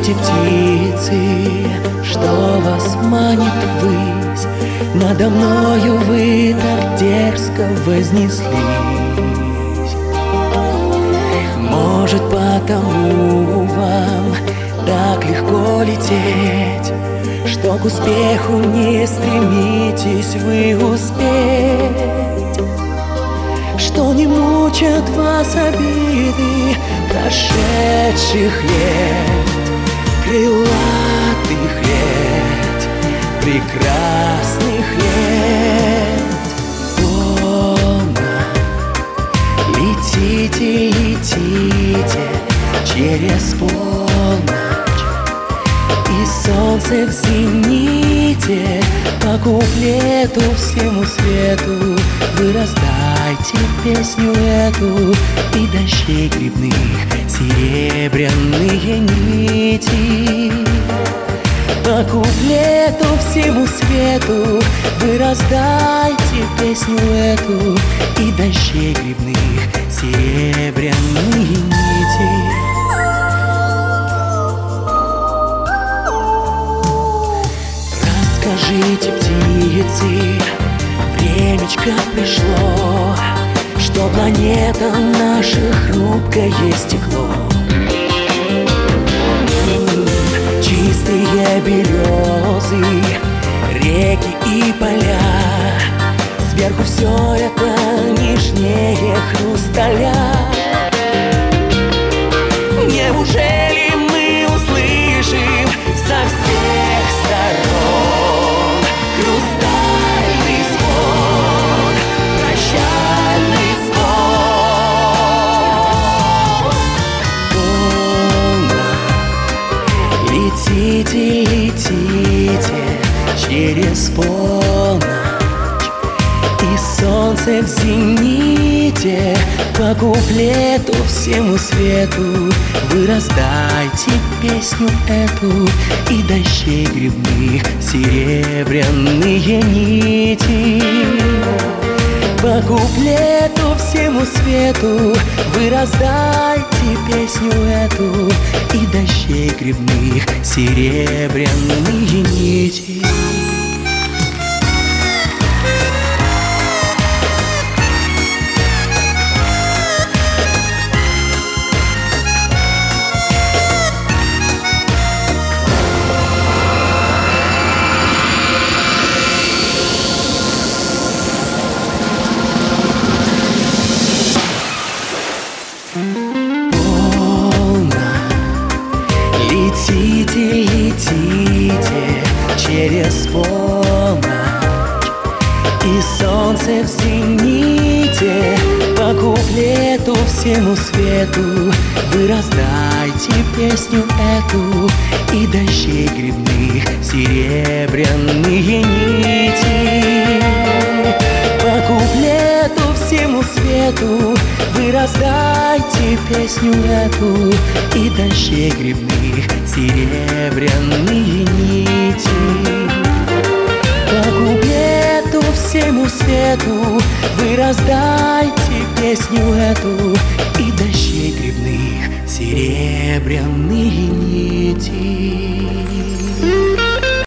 Скажите, птицы, что вас манит ввысь? Надо мною вы так дерзко вознеслись. Может, потому вам так легко лететь, что к успеху не стремитесь вы успеть, что не мучат вас обиды прошедших лет, крылатых лет, прекрасных лет. Полно летите, летите через полночь, и солнце в зените по куплету всему свету. Вы раздайте песню эту, и дождей грибных серебряные нити. По куплету всему свету вы раздайте песню эту, и дождей грибных серебряные нити. Расскажите, птицы, времечко пришло, что планетам наша хрупкое стекло. Чистые березы, реки и поля, сверху все это нежнее хрусталя. Неужели мы услышим со всех сторон хрустальный звон, прощальный звон? Летите, летите через полночь, и солнце в зените по куплету всему свету вы раздайте песню эту, и дождей грибных серебряные нити. По куплету всему свету вы раздайте песню эту, и дождей грибных серебряные нити. Летите, летите через полночь, и солнце в зените по куплету всему свету вы раздайте песню эту, и дождей грибных серебряные нити. По куплету всему свету вы раздайте песню эту, и дождей грибных серебряные нити. По куплету всему свету вы раздайте песню эту, и дождей грибных серебряные нити.